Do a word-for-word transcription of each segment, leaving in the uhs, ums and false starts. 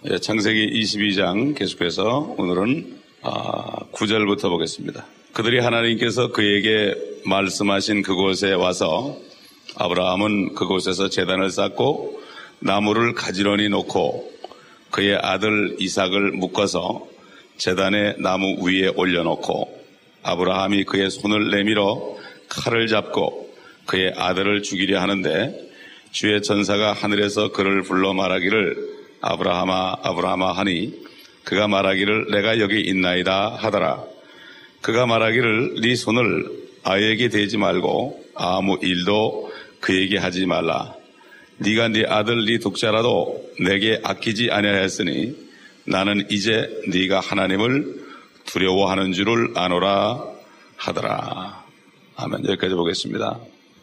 예, 창세기 이십이 장 계속해서 오늘은 아, 구 절부터 보겠습니다. 그들이 하나님께서 그에게 말씀하신 그곳에 와서 아브라함은 그곳에서 제단을 쌓고 나무를 가지런히 놓고 그의 아들 이삭을 묶어서 제단의 나무 위에 올려놓고 아브라함이 그의 손을 내밀어 칼을 잡고 그의 아들을 죽이려 하는데 주의 전사가 하늘에서 그를 불러 말하기를 아브라함아 아브라함아 하니 그가 말하기를 내가 여기 있나이다 하더라. 그가 말하기를 네 손을 아이에게 대지 말고 아무 일도 그에게 하지 말라. 네가 네 아들 네 독자라도 내게 아끼지 아니하였으니 나는 이제 네가 하나님을 두려워하는 줄을 아노라 하더라. 아멘. 여기까지 보겠습니다.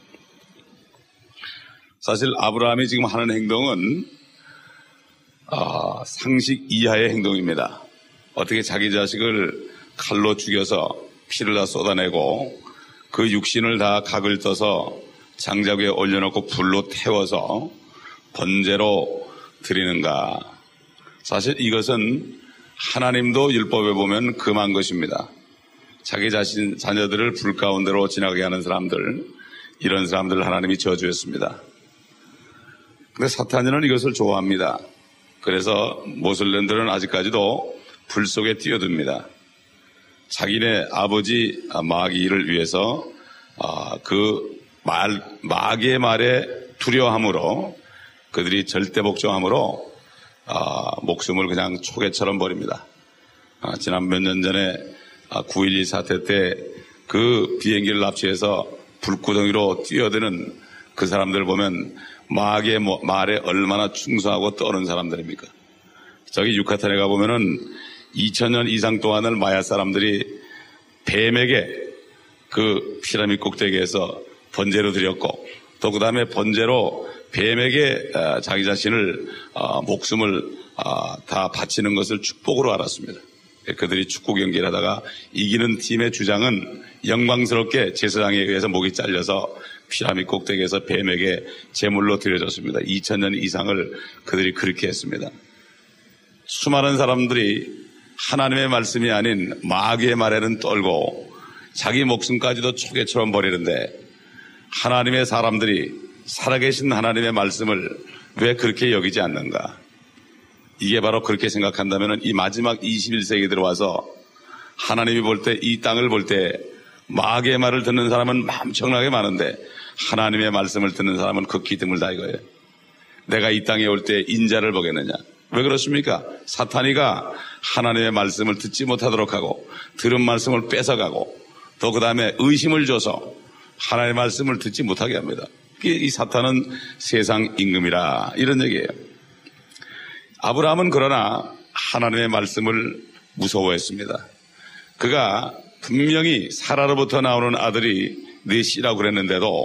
사실 아브라함이 지금 하는 행동은 어, 상식 이하의 행동입니다. 어떻게 자기 자식을 칼로 죽여서 피를 다 쏟아내고 그 육신을 다 각을 떠서 장작 위에 올려놓고 불로 태워서 번제로 드리는가. 사실 이것은 하나님도 율법에 보면 금한 것입니다. 자기 자신 자녀들을 불 가운데로 지나가게 하는 사람들, 이런 사람들을 하나님이 저주했습니다. 근데 사탄은 이것을 좋아합니다. 그래서 모슬렘들은 아직까지도 불 속에 뛰어듭니다. 자기네 아버지 마귀를 위해서 그 말, 마귀의 말에 두려워함으로 그들이 절대 복종함으로 목숨을 그냥 초계처럼 버립니다. 지난 몇 년 전에 구 일이 사태 때 그 비행기를 납치해서 불구덩이로 뛰어드는 그 사람들 보면 마귀의 말에 얼마나 충성하고 떠오른 사람들입니까? 저기 유카탄에 가보면은 이천 년 이상 동안을 마야 사람들이 뱀에게 그 피라미드 꼭대기에서 번제로 드렸고 또 그 다음에 번제로 뱀에게 자기 자신을 목숨을 다 바치는 것을 축복으로 알았습니다. 그들이 축구 경기를 하다가 이기는 팀의 주장은 영광스럽게 제사장에 의해서 목이 잘려서 피라미드 꼭대기에서 뱀에게 제물로 드려졌습니다. 이천 년 이상을 그들이 그렇게 했습니다. 수많은 사람들이 하나님의 말씀이 아닌 마귀의 말에는 떨고 자기 목숨까지도 초계처럼 버리는데 하나님의 사람들이 살아계신 하나님의 말씀을 왜 그렇게 여기지 않는가? 이게 바로 그렇게 생각한다면 이 마지막 이십일 세기에 들어와서 하나님이 볼 때 이 땅을 볼 때 마귀의 말을 듣는 사람은 엄청나게 많은데 하나님의 말씀을 듣는 사람은 극히 드물다 이거예요. 내가 이 땅에 올 때 인자를 보겠느냐? 왜 그렇습니까? 사탄이가 하나님의 말씀을 듣지 못하도록 하고 들은 말씀을 뺏어가고 또 그 다음에 의심을 줘서 하나님의 말씀을 듣지 못하게 합니다. 이 사탄은 세상 임금이라 이런 얘기예요. 아브라함은 그러나 하나님의 말씀을 무서워했습니다. 그가 분명히 사라로부터 나오는 아들이 네 씨라고 그랬는데도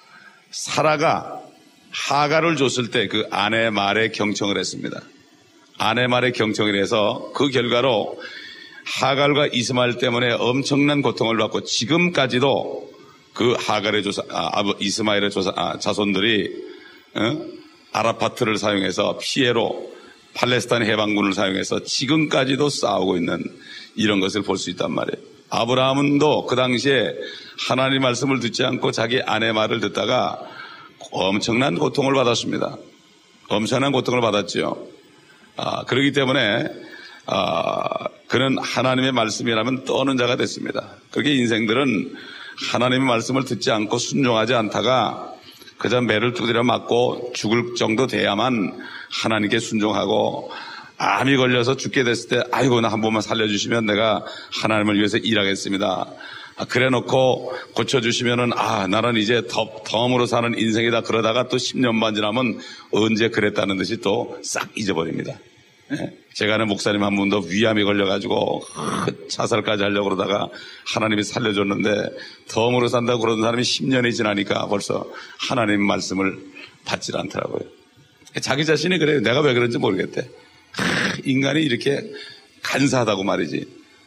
사라가 하갈을 줬을 때 그 아내 말에 경청을 했습니다. 아내 말에 경청을 해서 그 결과로 하갈과 이스마엘 때문에 엄청난 고통을 받고 지금까지도 그 하갈의 조사, 아, 이스마엘의 조사, 아, 자손들이 어? 아라파트를 사용해서 피해로 팔레스타인 해방군을 사용해서 지금까지도 싸우고 있는 이런 것을 볼 수 있단 말이에요. 아브라함도 그 당시에 하나님 말씀을 듣지 않고 자기 아내 말을 듣다가 엄청난 고통을 받았습니다. 엄청난 고통을 받았죠. 아, 그렇기 때문에 아, 그는 하나님의 말씀이라면 떠는 자가 됐습니다. 그렇게 인생들은 하나님의 말씀을 듣지 않고 순종하지 않다가 그저 매를 두드려 맞고 죽을 정도 돼야만 하나님께 순종하고 암이 걸려서 죽게 됐을 때 아이고 나 한 번만 살려주시면 내가 하나님을 위해서 일하겠습니다. 아, 그래 놓고 고쳐주시면은 아 나는 이제 더, 덤으로 사는 인생이다 그러다가 또 십 년만 지나면 언제 그랬다는 듯이 또 싹 잊어버립니다. 예? 제가 아는 목사님 한 분도 위암이 걸려가지고 자살까지 하려고 그러다가 하나님이 살려줬는데 덤으로 산다고 그러던 사람이 십 년이 지나니까 벌써 하나님 말씀을 받질 않더라고요. 자기 자신이 그래요. 내가 왜 그런지 모르겠대. 하, 인간이 이렇게 간사하다고 말이지.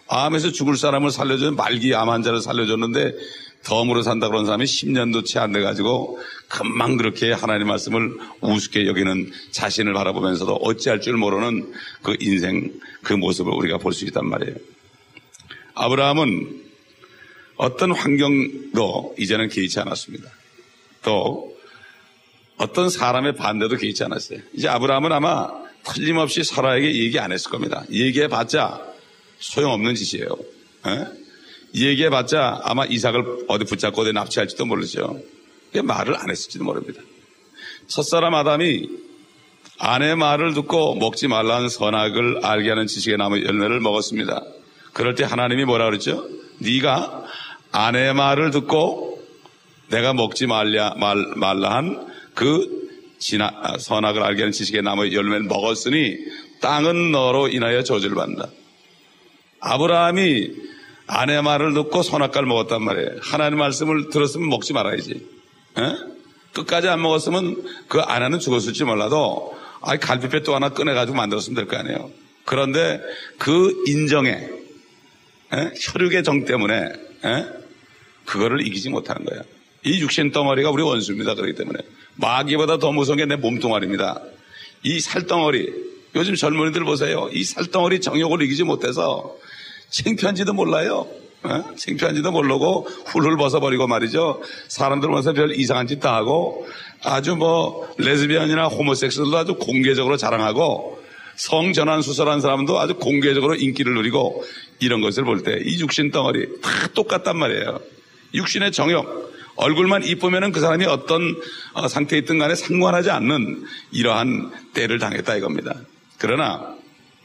암에서 죽을 사람을 살려준 말기 암 환자를 살려줬는데 덤으로 산다 그런 사람이 십 년도 채 안 돼가지고 금방 그렇게 하나님 말씀을 우습게 여기는 자신을 바라보면서도 어찌할 줄 모르는 그 인생 그 모습을 우리가 볼 수 있단 말이에요. 아브라함은 어떤 환경도 이제는 개의치 않았습니다. 또 어떤 사람의 반대도 개의치 않았어요. 이제 아브라함은 아마 틀림없이 사라에게 얘기 안 했을 겁니다. 얘기해봤자 소용없는 짓이에요. 에? 얘기해봤자 아마 이삭을 어디 붙잡고 어디 납치할지도 모르죠. 말을 안 했을지도 모릅니다. 첫사람 아담이 아내의 말을 듣고 먹지 말라는 선악을 알게 하는 지식의 나무 열매를 먹었습니다. 그럴 때 하나님이 뭐라 그랬죠? 네가 아내의 말을 듣고 내가 먹지 말라, 말, 말라 한 그 선악을 알게 하는 지식의 나무의 열매를 먹었으니 땅은 너로 인하여 저주를 받는다. 아브라함이 아내의 말을 듣고 선악과를 먹었단 말이에요. 하나님 말씀을 들었으면 먹지 말아야지. 에? 끝까지 안 먹었으면 그 아내는 죽었을지 몰라도 아, 갈비뼈 또 하나 꺼내가지고 만들었으면 될 거 아니에요. 그런데 그 인정에 에? 혈육의 정 때문에 에? 그거를 이기지 못하는 거예요. 이 육신 덩어리가 우리 원수입니다. 그렇기 때문에 마귀보다 더 무서운 게 내 몸뚱아리입니다. 이 살덩어리, 요즘 젊은이들 보세요. 이 살덩어리 정욕을 이기지 못해서 창피한지도 몰라요. 어? 창피한지도 모르고 훌훌 벗어버리고 말이죠. 사람들 보면서 별 이상한 짓 다 하고 아주 뭐 레즈비언이나 호모섹스들도 아주 공개적으로 자랑하고 성전환 수술한 사람도 아주 공개적으로 인기를 누리고 이런 것을 볼 때 이 육신 덩어리 다 똑같단 말이에요. 육신의 정욕, 얼굴만 이쁘면은 그 사람이 어떤 상태에 있든 간에 상관하지 않는 이러한 때를 당했다 이겁니다. 그러나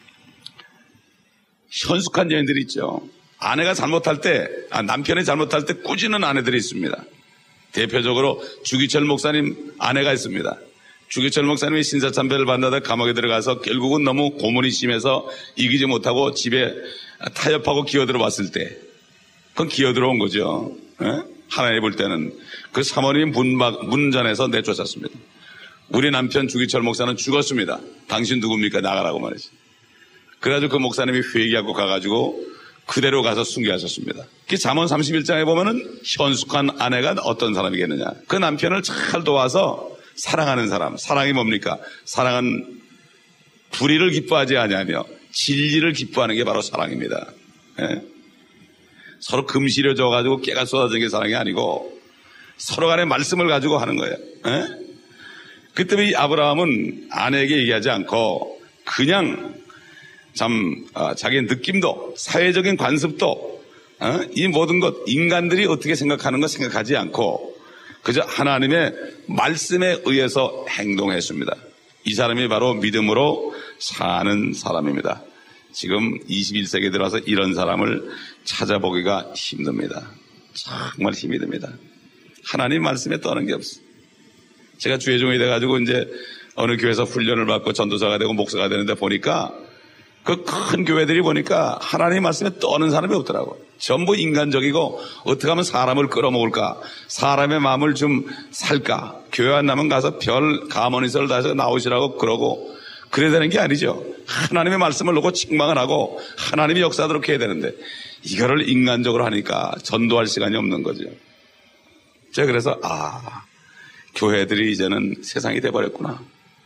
현숙한 여인들이 있죠. 아내가 잘못할 때, 아, 남편이 잘못할 때 꾸짖는 아내들이 있습니다. 대표적으로 주기철 목사님 아내가 있습니다. 주기철 목사님이 신사참배를 받는다 감옥에 들어가서 결국은 너무 고문이 심해서 이기지 못하고 집에 타협하고 기어들어 왔을 때 그건 기어들어온 거죠. 에? 하나님 볼 때는 그 사모님 문박, 문전에서 내쫓았습니다. 우리 남편 주기철 목사는 죽었습니다. 당신 누굽니까? 나가라고 말했어요. 그래가지고 그 목사님이 회개하고 가가지고 그대로 가서 순교하셨습니다. 잠언 삼십일 장에 보면은 현숙한 아내가 어떤 사람이겠느냐. 그 남편을 잘 도와서 사랑하는 사람. 사랑이 뭡니까? 사랑은 불의를 기뻐하지 아니하며 진리를 기뻐하는 게 바로 사랑입니다. 예? 서로 금시려 줘가지고 깨가 쏟아지는 게 사랑이 아니고 서로 간의 말씀을 가지고 하는 거예요. 예? 그때 이 아브라함은 아내에게 얘기하지 않고 그냥 참 어, 자기의 느낌도 사회적인 관습도 어? 이 모든 것 인간들이 어떻게 생각하는 거 생각하지 않고 그저 하나님의 말씀에 의해서 행동했습니다. 이 사람이 바로 믿음으로 사는 사람입니다. 지금 이십일 세기에 들어와서 이런 사람을 찾아보기가 힘듭니다. 정말 힘이 듭니다. 하나님 말씀에 떠는 게 없어요. 제가 주의종이 돼가지고 이제 어느 교회에서 훈련을 받고 전도사가 되고 목사가 되는데 보니까 그 큰 교회들이 보니까 하나님 말씀에 떠는 사람이 없더라고요. 전부 인간적이고 어떻게 하면 사람을 끌어모을까, 사람의 마음을 좀 살까, 교회 안 나면 가서 별 가문이설 다해서 나오시라고 그러고 그래야 되는 게 아니죠. 하나님의 말씀을 놓고 책망을 하고 하나님이 역사하도록 해야 되는데 이거를 인간적으로 하니까 전도할 시간이 없는 거죠. 제가 그래서 아, 교회들이 이제는 세상이 돼버렸구나.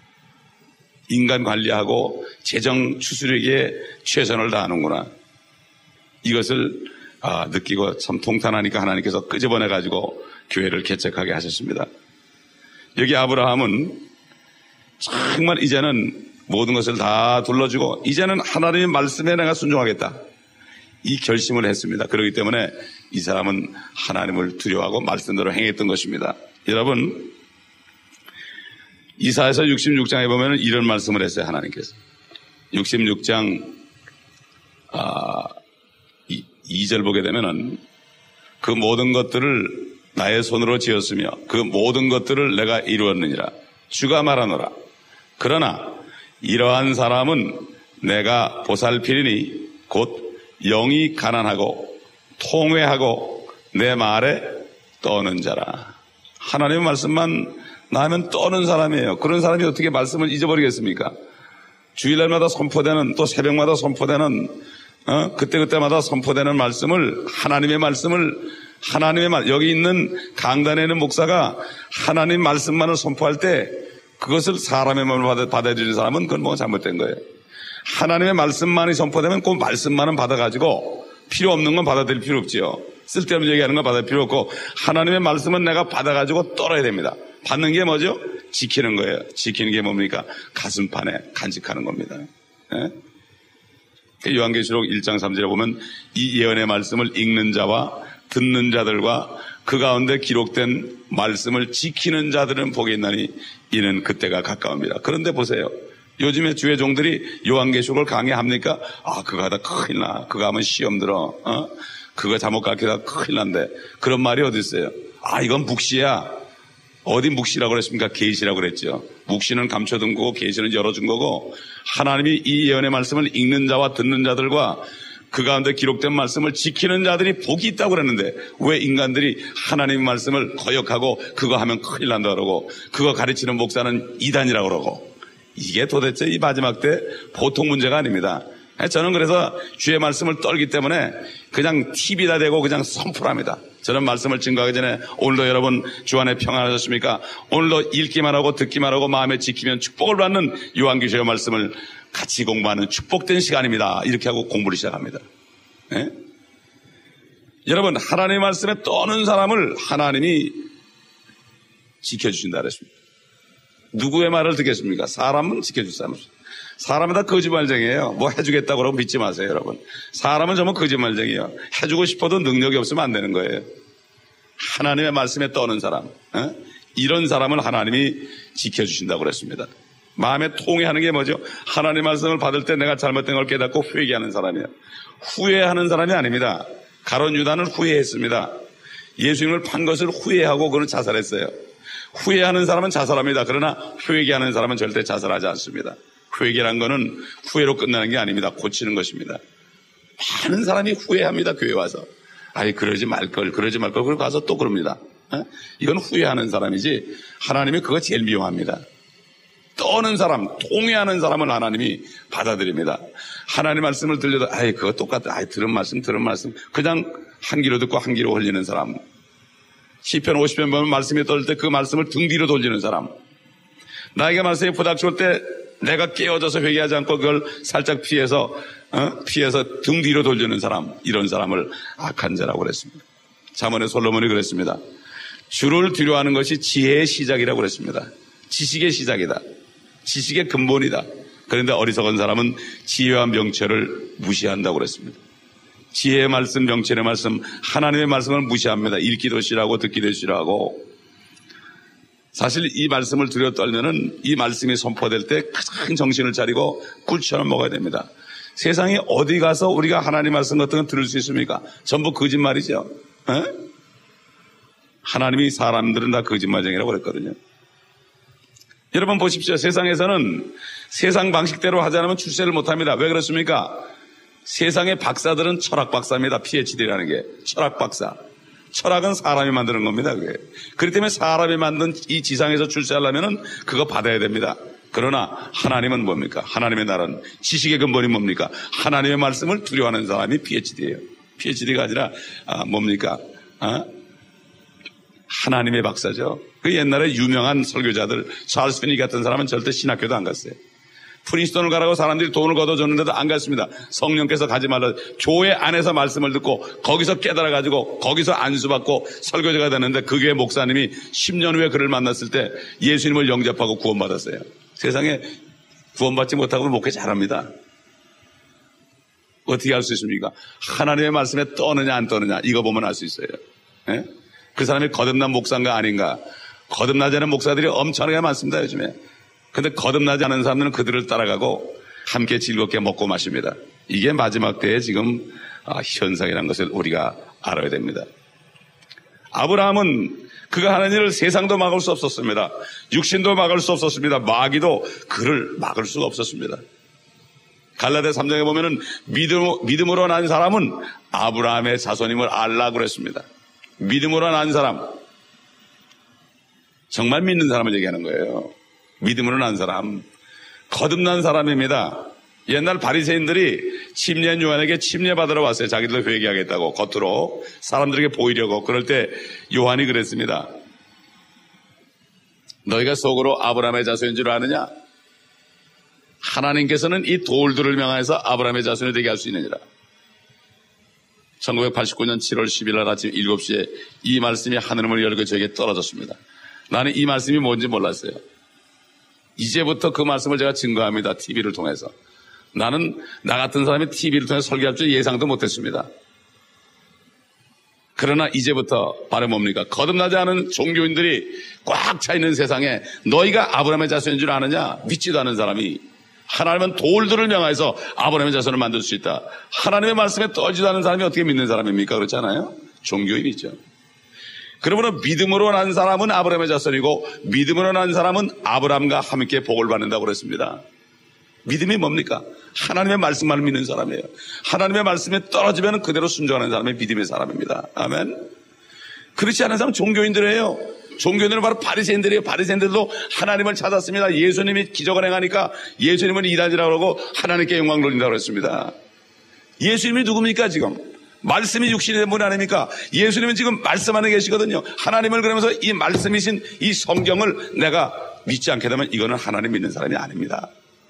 인간 관리하고 재정 추스리기에 최선을 다하는구나. 이것을 아, 느끼고 참 통탄하니까 하나님께서 끄집어내가지고 교회를 개척하게 하셨습니다. 여기 아브라함은 정말 이제는 모든 것을 다 둘러주고 이제는 하나님의 말씀에 내가 순종하겠다. 이 결심을 했습니다. 그렇기 때문에 이 사람은 하나님을 두려워하고 말씀대로 행했던 것입니다. 여러분, 이사야서 육십육 장에 보면 이런 말씀을 했어요. 하나님께서 육십육 장 아, 이 절 보게 되면은 그 모든 것들을 나의 손으로 지었으며 그 모든 것들을 내가 이루었느니라. 주가 말하노라. 그러나 이러한 사람은 내가 보살피리니 곧 영이 가난하고 통회하고 내 말에 떠는 자라. 하나님의 말씀만 나면 떠는 사람이에요. 그런 사람이 어떻게 말씀을 잊어버리겠습니까? 주일날마다 선포되는 또 새벽마다 선포되는 어? 그때그때마다 선포되는 말씀을, 하나님의 말씀을, 하나님의 말, 여기 있는 강단에 있는 목사가 하나님 말씀만을 선포할 때 그것을 사람의 마음을 받아, 받아들이는 사람은 그건 뭐가 잘못된 거예요. 하나님의 말씀만이 선포되면 그 말씀만은 받아가지고 필요 없는 건 받아들일 필요 없지요. 쓸데없는 얘기하는 건 받아들일 필요 없고 하나님의 말씀은 내가 받아가지고 떨어야 됩니다. 받는 게 뭐죠? 지키는 거예요. 지키는 게 뭡니까? 가슴판에 간직하는 겁니다. 예? 요한계시록 일 장 삼 절에 보면 이 예언의 말씀을 읽는 자와 듣는 자들과 그 가운데 기록된 말씀을 지키는 자들은 복이 있나니 이는 그때가 가까웁니다. 그런데 보세요. 요즘에 주의 종들이 요한계시록을 강의합니까? 아, 그거 하다 큰일 나. 그거 하면 시험 들어. 어? 그거 잘못 가르치다 큰일 난대. 그런 말이 어디 있어요? 아, 이건 묵시야. 어디 묵시라고 그랬습니까? 계시라고 그랬죠. 묵시는 감춰둔 거고 계시는 열어준 거고 하나님이 이 예언의 말씀을 읽는 자와 듣는 자들과 그 가운데 기록된 말씀을 지키는 자들이 복이 있다고 그랬는데 왜 인간들이 하나님의 말씀을 거역하고 그거 하면 큰일 난다 그러고 그거 가르치는 목사는 이단이라고 그러고 이게 도대체 이 마지막 때 보통 문제가 아닙니다. 저는 그래서 주의 말씀을 떨기 때문에 그냥 티비다 대고 그냥 선포합니다. 저는 말씀을 증거하기 전에 오늘도 여러분 주 안에 평안하셨습니까? 오늘도 읽기만 하고 듣기만 하고 마음에 지키면 축복을 받는 요한계시록의 말씀을 같이 공부하는 축복된 시간입니다. 이렇게 하고 공부를 시작합니다. 네? 여러분 하나님의 말씀에 떠는 사람을 하나님이 지켜주신다 그랬습니다. 누구의 말을 듣겠습니까? 사람은 지켜줄 사람. 사람은 다 거짓말쟁이에요. 뭐 해주겠다고 그러고 믿지 마세요, 여러분. 사람은 정말 거짓말쟁이에요. 해주고 싶어도 능력이 없으면 안 되는 거예요. 하나님의 말씀에 떠는 사람, 어? 이런 사람을 하나님이 지켜주신다고 그랬습니다. 마음에 통해하는 게 뭐죠? 하나님의 말씀을 받을 때 내가 잘못된 걸 깨닫고 회개하는 사람이에요. 후회하는 사람이 아닙니다. 가룟 유다는 후회했습니다. 예수님을 판 것을 후회하고 그는 자살했어요. 후회하는 사람은 자살합니다. 그러나 회개하는 사람은 절대 자살하지 않습니다. 회개란 거는 후회로 끝나는 게 아닙니다. 고치는 것입니다. 많은 사람이 후회합니다. 교회 와서. 아이 그러지 말걸 그러지 말걸 그러고 가서 또 그럽니다. 어? 이건 후회하는 사람이지 하나님이 그거 제일 미워합니다. 떠는 사람, 통회하는 사람을 하나님이 받아들입니다. 하나님 말씀을 들려도 아이 그거 똑같아. 아이 들은 말씀 들은 말씀 그냥 한 귀로 듣고 한 귀로 흘리는 사람. 시편 오십 편 보면 말씀이 떠들 때 그 말씀을 등 뒤로 돌리는 사람. 나에게 말씀이 부닥칠 때 내가 깨어져서 회개하지 않고 그걸 살짝 피해서 어? 피해서 등 뒤로 돌리는 사람, 이런 사람을 악한 자라고 그랬습니다. 잠언의 솔로몬이 그랬습니다. 주를 두려워하는 것이 지혜의 시작이라고 그랬습니다. 지식의 시작이다. 지식의 근본이다. 그런데 어리석은 사람은 지혜와 명철을 무시한다고 그랬습니다. 지혜의 말씀, 명철의 말씀, 하나님의 말씀을 무시합니다. 읽기도 싫어하고 듣기도 싫어하고. 사실 이 말씀을 들여 떨면은 이 말씀이 선포될 때 가장 정신을 차리고 꿀처럼 먹어야 됩니다. 세상에 어디 가서 우리가 하나님 말씀 같은 거 들을 수 있습니까? 전부 거짓말이죠. 에? 하나님이 사람들은 다 거짓말쟁이라고 그랬거든요. 여러분 보십시오. 세상에서는 세상 방식대로 하지 않으면 출세를 못합니다. 왜 그렇습니까? 세상의 박사들은 철학 박사입니다. 피에이치디라는 게 철학 박사. 철학은 사람이 만드는 겁니다. 그게. 그렇기 때문에 사람이 만든 이 지상에서 출세하려면 그거 받아야 됩니다. 그러나 하나님은 뭡니까? 하나님의 나라는 지식의 근본이 뭡니까? 하나님의 말씀을 두려워하는 사람이 피에이치디예요. 피에이치디가 아니라 아, 뭡니까? 아? 하나님의 박사죠. 그 옛날에 유명한 설교자들 찰스 피니 같은 사람은 절대 신학교도 안 갔어요. 프린스턴을 가라고 사람들이 돈을 걷어줬는데도 안 갔습니다. 성령께서 가지 말라. 교회 안에서 말씀을 듣고 거기서 깨달아가지고 거기서 안수받고 설교자가 되는데 그 교회 목사님이 십 년 후에 그를 만났을 때 예수님을 영접하고 구원받았어요. 세상에 구원받지 못하고 목회 잘합니다. 어떻게 할 수 있습니까? 하나님의 말씀에 떠느냐 안 떠느냐 이거 보면 알 수 있어요. 예? 그 사람이 거듭난 목사인가 아닌가. 거듭나지 않은 목사들이 엄청나게 많습니다. 요즘에. 근데 거듭나지 않은 사람들은 그들을 따라가고 함께 즐겁게 먹고 마십니다. 이게 마지막 때의 지금 현상이라는 것을 우리가 알아야 됩니다. 아브라함은 그가 하는 일을 세상도 막을 수 없었습니다. 육신도 막을 수 없었습니다. 마귀도 그를 막을 수가 없었습니다. 갈라디아 삼 장에 보면은 믿음, 믿음으로 난 사람은 아브라함의 자손임을 알라 그랬습니다. 믿음으로 난 사람, 정말 믿는 사람을 얘기하는 거예요. 믿음으로 난 사람, 거듭난 사람입니다. 옛날 바리새인들이 침례한 요한에게 침례받으러 왔어요. 자기들 회개하겠다고 겉으로 사람들에게 보이려고. 그럴 때 요한이 그랬습니다. 너희가 속으로 아브라함의 자손인 줄 아느냐? 하나님께서는 이 돌들을 명하여서 아브라함의 자손이 되게 할 수 있느니라. 천구백팔십구 년 칠월 십일 일 아침 일곱 시에 이 말씀이 하늘문을 열고 저에게 떨어졌습니다. 나는 이 말씀이 뭔지 몰랐어요. 이제부터 그 말씀을 제가 증거합니다. 티비를 통해서. 나는 나 같은 사람이 티비를 통해서 설교할 줄 예상도 못했습니다. 그러나 이제부터 바로 뭡니까? 거듭나지 않은 종교인들이 꽉 차 있는 세상에 너희가 아브라함의 자손인 줄 아느냐? 믿지도 않은 사람이 하나님은 돌들을 명하여서 아브라함의 자손을 만들 수 있다. 하나님의 말씀에 떨지도 않은 사람이 어떻게 믿는 사람입니까? 그렇지 않아요? 종교인이죠. 그러므로 믿음으로 난 사람은 아브라함의 자손이고 믿음으로 난 사람은 아브라함과 함께 복을 받는다고 그랬습니다. 믿음이 뭡니까? 하나님의 말씀만을 믿는 사람이에요. 하나님의 말씀에 떨어지면 그대로 순종하는 사람이 믿음의 사람입니다. 아멘. 그렇지 않은 사람은 종교인들이에요. 종교인들은 바로 바리새인들이에요. 바리새인들도 하나님을 찾았습니다. 예수님이 기적을 행하니까 예수님은 이단이라고 그러고 하나님께 영광 돌린다고 그랬습니다. 예수님이 누굽니까 지금? 말씀이 육신이 된 분 아닙니까? 예수님은 지금 말씀 안에 계시거든요. 하나님을 그러면서 이 말씀이신 이 성경을 내가 믿지 않게 되면 이거는 하나님 믿는 사람이 아닙니다.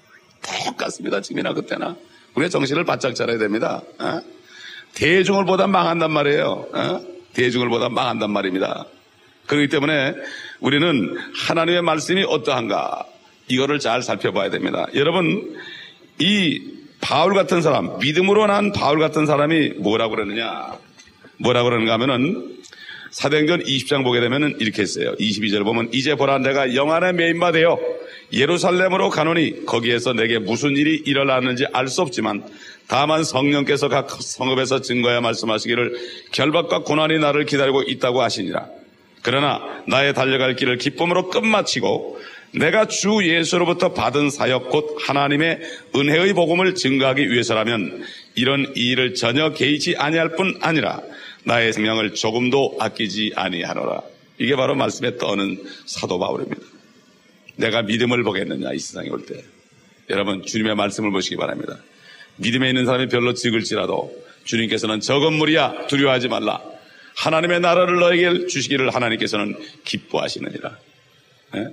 똑같습니다. 지금이나 그때나. 우리가 정신을 바짝 차려야 됩니다. 어? 대중을 보다 망한단 말이에요. 어? 대중을 보다 망한단 말입니다. 그렇기 때문에 우리는 하나님의 말씀이 어떠한가 이거를 잘 살펴봐야 됩니다. 여러분, 이 바울 같은 사람, 믿음으로 난 바울 같은 사람이 뭐라고 그러느냐? 뭐라고 그러는가 하면은 사도행전 이십 장 보게 되면은 이렇게 했어요. 이십이 절을 보면 이제 보라 내가 영 안에 매인바 되어 예루살렘으로 가노니 거기에서 내게 무슨 일이 일어났는지 알 수 없지만 다만 성령께서 각 성읍에서 증거하여 말씀하시기를 결박과 고난이 나를 기다리고 있다고 하시니라. 그러나 나의 달려갈 길을 기쁨으로 끝마치고 내가 주 예수로부터 받은 사역 곧 하나님의 은혜의 복음을 증거하기 위해서라면 이런 일을 전혀 개의치 아니할 뿐 아니라 나의 생명을 조금도 아끼지 아니하노라. 이게 바로 말씀에 떠는 사도 바울입니다. 내가 믿음을 보겠느냐 이 세상에 올 때. 여러분 주님의 말씀을 보시기 바랍니다. 믿음에 있는 사람이 별로 적을지라도 주님께서는 적은 무리야 두려워하지 말라. 하나님의 나라를 너에게 주시기를 하나님께서는 기뻐하시느니라. 네?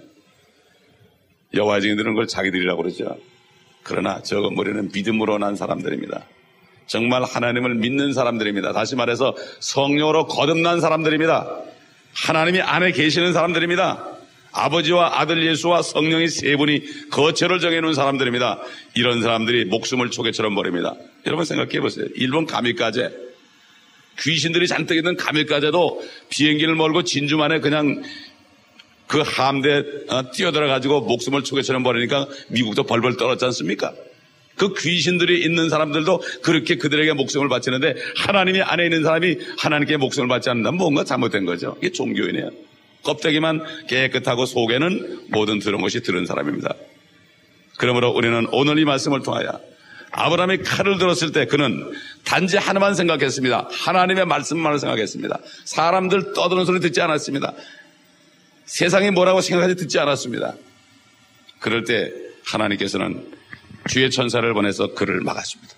여호와의 증인들은 그걸 자기들이라고 그러죠. 그러나 적은 무리는 믿음으로 난 사람들입니다. 정말 하나님을 믿는 사람들입니다. 다시 말해서 성령으로 거듭난 사람들입니다. 하나님이 안에 계시는 사람들입니다. 아버지와 아들 예수와 성령이 세 분이 거처를 정해놓은 사람들입니다. 이런 사람들이 목숨을 초계처럼 버립니다. 여러분 생각해 보세요. 일본 가미카제, 귀신들이 잔뜩 있는 가미카제도 비행기를 몰고 진주만에 그냥 그 함대에 뛰어들어가지고 목숨을 초계처럼 버리니까 미국도 벌벌 떨었지 않습니까? 그 귀신들이 있는 사람들도 그렇게 그들에게 목숨을 바치는데 하나님이 안에 있는 사람이 하나님께 목숨을 받지 않는다면 뭔가 잘못된 거죠. 이게 종교인이에요. 껍데기만 깨끗하고 속에는 모든 들은 것이 들은 사람입니다. 그러므로 우리는 오늘 이 말씀을 통하여 아브라함이 칼을 들었을 때 그는 단지 하나만 생각했습니다. 하나님의 말씀만을 생각했습니다. 사람들 떠드는 소리 듣지 않았습니다. 세상이 뭐라고 생각하지 듣지 않았습니다. 그럴 때 하나님께서는 주의 천사를 보내서 그를 막았습니다.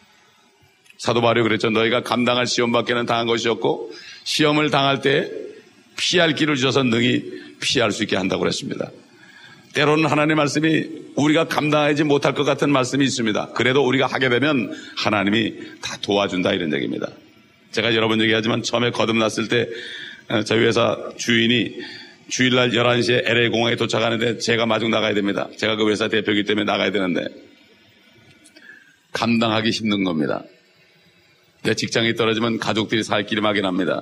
사도 바울이 그랬죠. 너희가 감당할 시험밖에는 당한 것이 없고 시험을 당할 때 피할 길을 주셔서 능히 피할 수 있게 한다고 그랬습니다. 때로는 하나님의 말씀이 우리가 감당하지 못할 것 같은 말씀이 있습니다. 그래도 우리가 하게 되면 하나님이 다 도와준다 이런 얘기입니다. 제가 여러 번 얘기하지만 처음에 거듭났을 때 저희 회사 주인이 주일날 열한 시에 엘에이 공항에 도착하는데 제가 마중 나가야 됩니다. 제가 그 회사 대표이기 때문에 나가야 되는데 감당하기 힘든 겁니다. 내 직장이 떨어지면 가족들이 살 길이 막연합니다.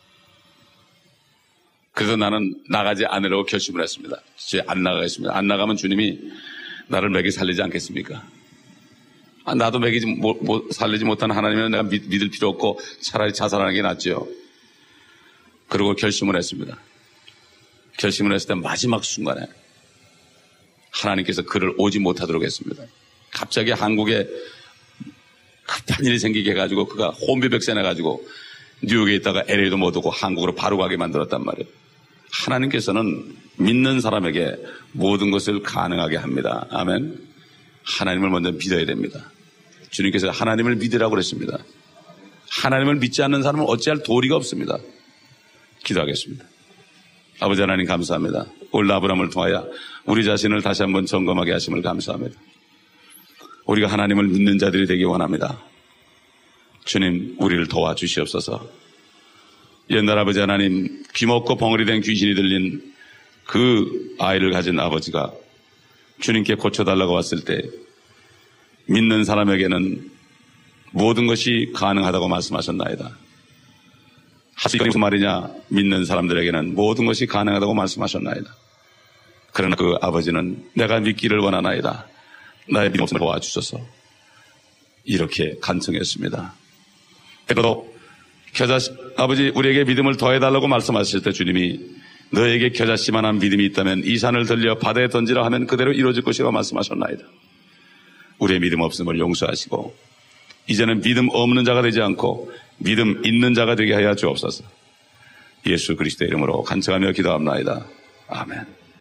그래서 나는 나가지 않으려고 결심을 했습니다. 이제 안 나가겠습니다. 안 나가면 주님이 나를 먹이 살리지 않겠습니까? 아, 나도 먹이지 못, 못, 살리지 못하는 하나님은 내가 믿, 믿을 필요 없고 차라리 자살하는 게 낫죠. 그리고 결심을 했습니다. 결심을 했을 때 마지막 순간에 하나님께서 그를 오지 못하도록 했습니다. 갑자기 한국에 급한 일이 생기게 해가지고 그가 혼비백산 해가지고 뉴욕에 있다가 엘에이도 못 오고 한국으로 바로 가게 만들었단 말이에요. 하나님께서는 믿는 사람에게 모든 것을 가능하게 합니다. 아멘. 하나님을 먼저 믿어야 됩니다. 주님께서 하나님을 믿으라고 그랬습니다. 하나님을 믿지 않는 사람은 어찌할 도리가 없습니다. 기도하겠습니다. 아버지 하나님 감사합니다. 오늘 아브라함을 통하여 우리 자신을 다시 한번 점검하게 하심을 감사합니다. 우리가 하나님을 믿는 자들이 되기 원합니다. 주님, 우리를 도와주시옵소서. 옛날 아버지 하나님, 귀먹고 벙어리 된 귀신이 들린 그 아이를 가진 아버지가 주님께 고쳐달라고 왔을 때 믿는 사람에게는 모든 것이 가능하다고 말씀하셨나이다. 하시니 무슨 말이냐? 믿는 사람들에게는 모든 것이 가능하다고 말씀하셨나이다. 그러나 그 아버지는 내가 믿기를 원하나이다. 나의 믿음을 도와주소서. 이렇게 간청했습니다. 그래도 겨자씨, 아버지 우리에게 믿음을 더해달라고 말씀하실 때 주님이 너에게 겨자씨만한 믿음이 있다면 이 산을 들려 바다에 던지라 하면 그대로 이루어질 것이라고 말씀하셨나이다. 우리의 믿음 없음을 용서하시고 이제는 믿음 없는 자가 되지 않고 믿음 있는 자가 되게 하여 주옵소서. 예수 그리스도의 이름으로 간청하며 기도합나이다. 아멘.